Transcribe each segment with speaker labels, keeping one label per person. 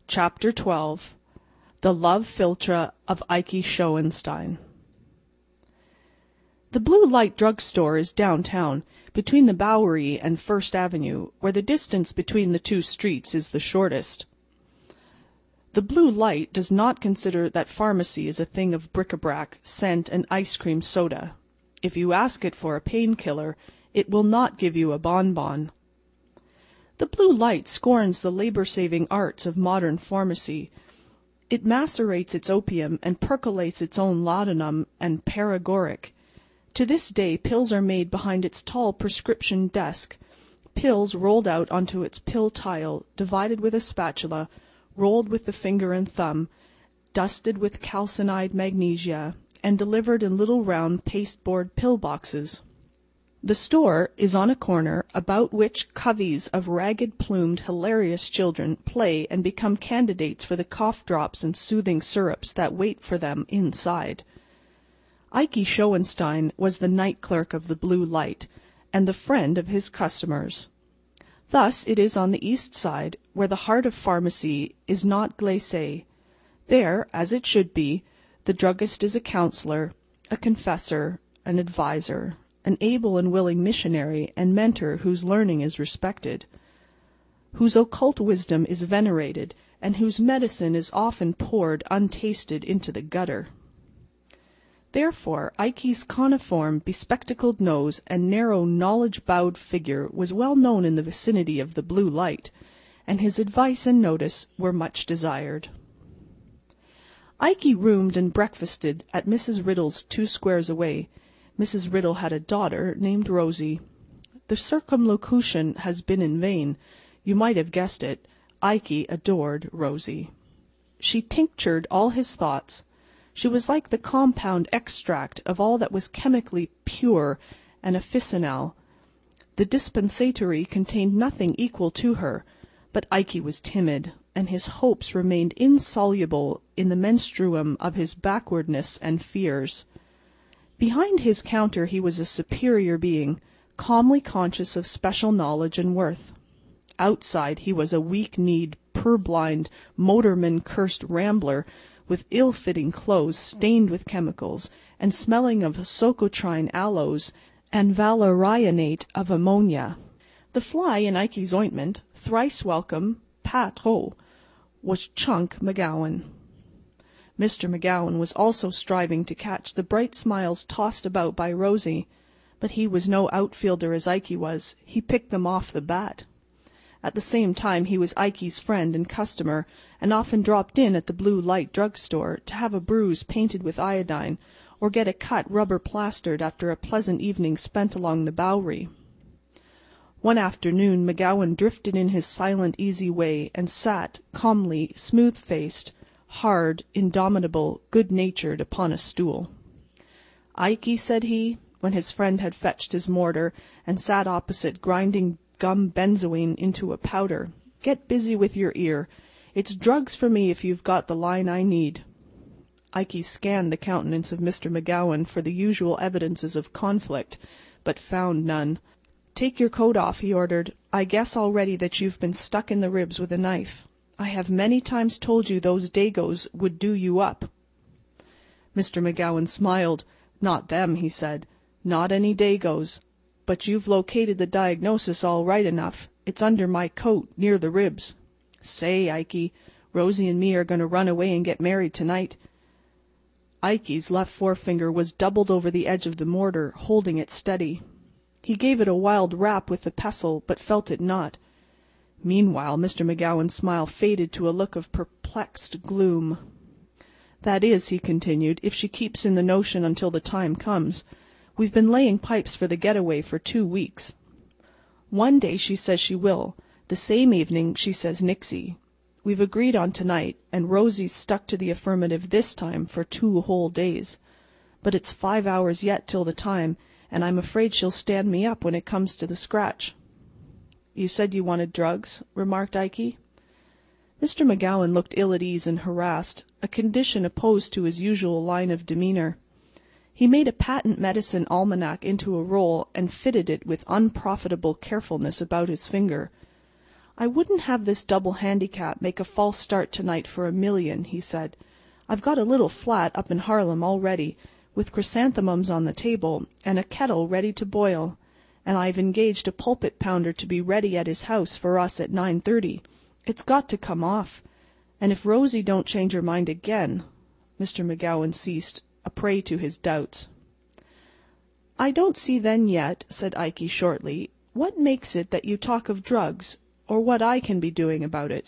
Speaker 1: Chapter 12. The Love Philtre of Ikey Schoenstein. The Blue Light Drug Store is downtown, between the Bowery and First Avenue, where the distance between the two streets is the shortest. The Blue Light does not consider that pharmacy is a thing of bric-a-brac, scent, and ice cream soda. If you ask it for a painkiller, it will not give you a bonbon. The Blue Light scorns the labor-saving arts of modern pharmacy. It macerates its opium and percolates its own laudanum and paregoric. To this day pills are made behind its tall prescription desk, pills rolled out onto its pill tile, divided with a spatula, rolled with the finger and thumb, dusted with calcined magnesia, and delivered in little round pasteboard pill boxes. The store is on a corner about which coveys of ragged-plumed, hilarious children play and become candidates for the cough drops and soothing syrups that wait for them inside. Ikey Schoenstein was the night clerk of the Blue Light, and the friend of his customers. Thus it is on the East Side, where the heart of pharmacy is not glacé. There, as it should be, the druggist is a counselor, a confessor, an adviser, an able and willing missionary and mentor whose learning is respected, whose occult wisdom is venerated, and whose medicine is often poured untasted into the gutter. Therefore Ikey's coniform, bespectacled nose and narrow, knowledge-bowed figure was well known in the vicinity of the Blue Light, and his advice and notice were much desired. Ikey roomed and breakfasted at Mrs. Riddle's 2 squares away. Mrs. Riddle had a daughter named Rosie. The circumlocution has been in vain. You might have guessed it. Ikey adored Rosie. She tinctured all his thoughts. She was like the compound extract of all that was chemically pure and officinal. The dispensatory contained nothing equal to her, but Ikey was timid, and his hopes remained insoluble in the menstruum of his backwardness and fears. Behind his counter he was a superior being, calmly conscious of special knowledge and worth. Outside he was a weak-kneed, purblind, motorman-cursed rambler, with ill-fitting clothes stained with chemicals, and smelling of socotrine aloes and valerianate of ammonia. The fly in Ikey's ointment, thrice welcome, pas trop, was Chunk McGowan. Mr. McGowan was also striving to catch the bright smiles tossed about by Rosie, but he was no outfielder as Ikey was. He picked them off the bat. At the same time he was Ikey's friend and customer, and often dropped in at the Blue Light Drug Store to have a bruise painted with iodine, or get a cut rubber plastered after a pleasant evening spent along the Bowery. One afternoon McGowan drifted in his silent, easy way, and sat, calmly, smooth-faced, hard, indomitable, good-natured, upon a stool. "Ikey," said he, when his friend had fetched his mortar and sat opposite grinding gum benzoin into a powder, "get busy with your ear. It's drugs for me if you've got the line I need." Ikey scanned the countenance of Mr. McGowan for the usual evidences of conflict, but found none. "Take your coat off," he ordered. "I guess already that you've been stuck in the ribs with a knife. I have many times told you those Dagoes would do you up." Mr. McGowan smiled. "Not them," he said. "Not any Dagoes. But you've located the diagnosis all right enough. It's under my coat, near the ribs. Say, Ikey, Rosie and me are going to run away and get married tonight." Ikey's left forefinger was doubled over the edge of the mortar, holding it steady. He gave it a wild rap with the pestle, but felt it not. Meanwhile Mr. McGowan's smile faded to a look of perplexed gloom. "That is," he continued, "if she keeps in the notion until the time comes. We've been laying pipes for the getaway for 2 weeks. One day she says she will. The same evening she says nixie. We've agreed on tonight, and Rosie's stuck to the affirmative this time for 2 whole days. But it's 5 hours yet till the time, and I'm afraid she'll stand me up when it comes to the scratch." "You said you wanted drugs," remarked Ikey. Mr. McGowan looked ill at ease and harassed, a condition opposed to his usual line of demeanor. He made a patent medicine almanac into a roll and fitted it with unprofitable carefulness about his finger. "I wouldn't have this double handicap make a false start tonight for $1,000,000," he said. "I've got a little flat up in Harlem all ready, with chrysanthemums on the table, and a kettle ready to boil, and I've engaged a pulpit pounder to be ready at his house for us at 9:30. It's got to come off. And if Rosie don't change her mind again—" Mr. McGowan ceased, a prey to his doubts. "I don't see then yet," said Ikey shortly, "what makes it that you talk of drugs, or what I can be doing about it."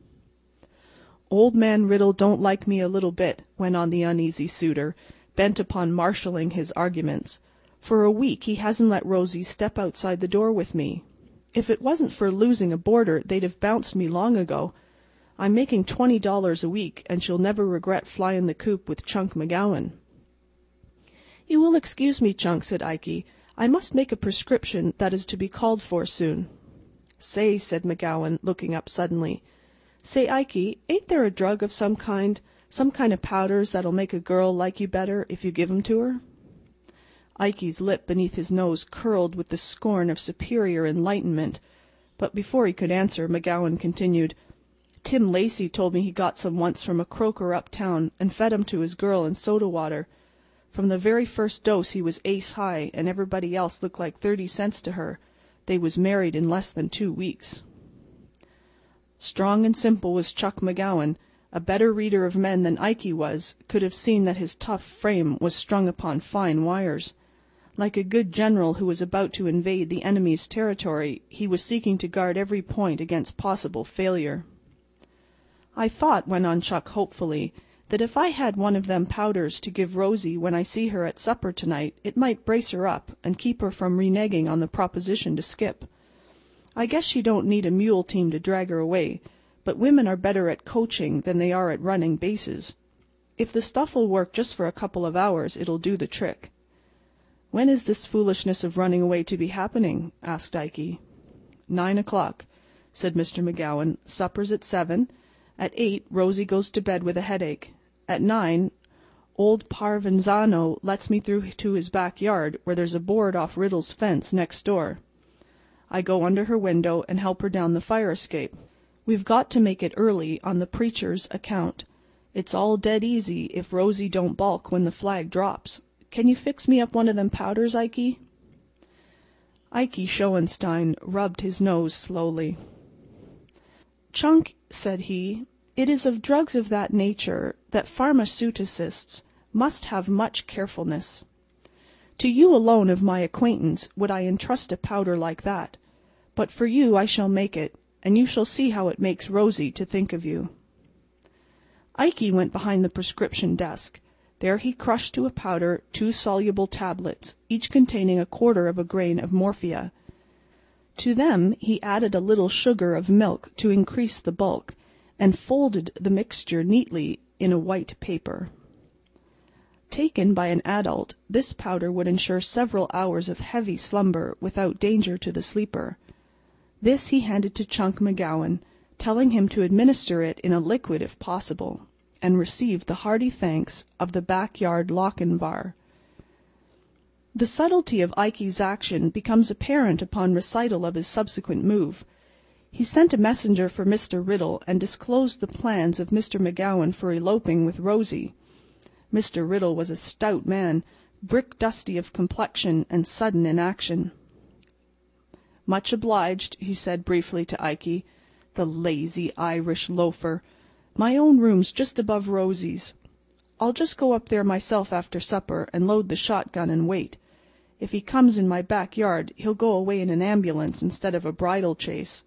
Speaker 1: "Old man Riddle don't like me a little bit," went on the uneasy suitor, bent upon marshalling his arguments. "For a week he hasn't let Rosie step outside the door with me. If it wasn't for losing a boarder they'd have bounced me long ago. I'm making $20 a week, and she'll never regret flying the coop with Chunk McGowan." "You will excuse me, Chunk," said Ikey. "I must make a prescription that is to be called for soon." "Say," said McGowan, looking up suddenly. "Say, Ikey, ain't there a drug of some kind of powders that'll make a girl like you better if you give 'em to her?" Ikey's lip beneath his nose curled with the scorn of superior enlightenment, but before he could answer McGowan continued, "Tim Lacey told me he got some once from a croaker uptown and fed 'em to his girl in soda water. From the very first dose he was ace high, and everybody else looked like 30 cents to her. They was married in less than 2 weeks." Strong and simple was Chuck McGowan. A better reader of men than Ikey was could have seen that his tough frame was strung upon fine wires. Like a good general who was about to invade the enemy's territory, he was seeking to guard every point against possible failure. "I thought," went on Chuck hopefully, "that if I had one of them powders to give Rosie when I see her at supper tonight it might brace her up and keep her from reneging on the proposition to skip. I guess she don't need a mule team to drag her away, but women are better at coaching than they are at running bases. If the stuff'll work just for a couple of hours it'll do the trick." "When is this foolishness of running away to be happening?" asked Ikey. 9 o'clock, said Mr. McGowan. "Supper's at 7. At 8 Rosie goes to bed with a headache. At 9 old Parvenzano lets me through to his backyard, where there's a board off Riddle's fence next door. I go under her window and help her down the fire escape. We've got to make it early on the preacher's account. It's all dead easy if Rosie don't balk when the flag drops. Can you fix me up one of them powders, Ikey?" Ikey Schoenstein rubbed his nose slowly. "Chunk," said he, "it is of drugs of that nature that pharmaceuticists must have much carefulness. To you alone of my acquaintance would I entrust a powder like that, but for you I shall make it, and you shall see how it makes Rosie to think of you." Ikey went behind the prescription desk. There he crushed to a powder 2 soluble tablets, each containing 1/4 of a grain of morphia. To them he added a little sugar of milk to increase the bulk, and folded the mixture neatly in a white paper. Taken by an adult, this powder would ensure several hours of heavy slumber without danger to the sleeper. This he handed to Chunk McGowan, telling him to administer it in a liquid if possible, and received the hearty thanks of the backyard Lochinvar. The subtlety of Ikey's action becomes apparent upon recital of his subsequent move. He sent a messenger for Mr. Riddle and disclosed the plans of Mr. McGowan for eloping with Rosie. Mr. Riddle was a stout man, brick-dusty of complexion and sudden in action. "Much obliged," he said briefly to Ikey. "The lazy Irish loafer. My own room's just above Rosie's. I'll just go up there myself after supper and load the shotgun and wait. If he comes in my backyard he'll go away in an ambulance instead of a bridal chaise."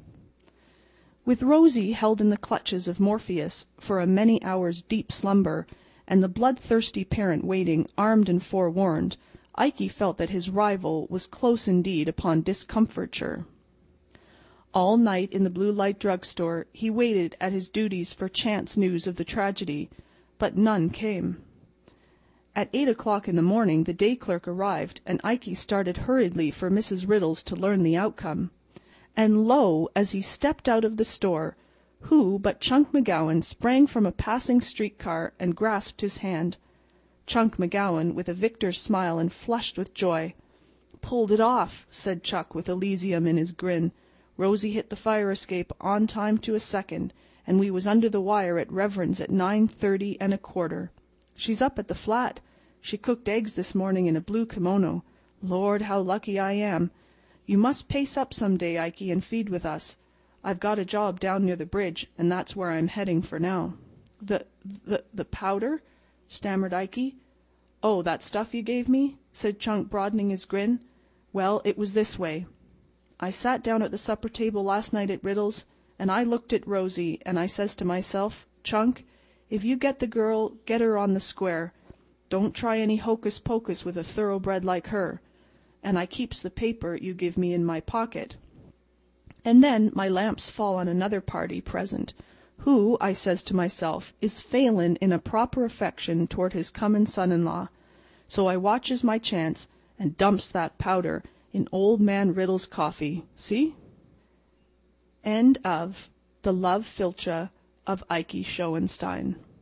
Speaker 1: With Rosie held in the clutches of Morpheus for a many hours' deep slumber, and the bloodthirsty parent waiting armed and forewarned, Ikey felt that his rival was close indeed upon discomfiture. All night in the Blue Light Drug Store he waited at his duties for chance news of the tragedy, but none came. At 8 o'clock in the morning the day clerk arrived, and Ikey started hurriedly for Mrs. Riddle's to learn the outcome. And lo, as he stepped out of the store, who but Chunk McGowan sprang from a passing streetcar and grasped his hand. Chunk McGowan, with a victor's smile and flushed with joy. "Pulled it off," said Chuck with Elysium in his grin. Rosie hit the fire escape on time to a second, and we was under the wire at Reverend's at 9:30 1/4. She's up at the flat. She cooked eggs this morning in a blue kimono. Lord, how lucky I am. You must pace up some day, Ikey, and feed with us. I've got a job down near the bridge, and that's where I'm heading for now." The powder?" stammered Ikey. "Oh, that stuff you gave me?" said Chunk, broadening his grin. "Well, it was this way. I sat down at the supper table last night at Riddle's, and I looked at Rosie, and I says to myself, 'Chunk, if you get the girl, get her on the square. Don't try any hocus-pocus with a thoroughbred like her.' And I keeps the paper you give me in my pocket. And then my lamps fall on another party present, who, I says to myself, is failin' in a proper affection toward his comin' son-in-law. So I watches my chance and dumps that powder in old man Riddle's coffee. See?" End of The Love Philtre of Ikey Schoenstein.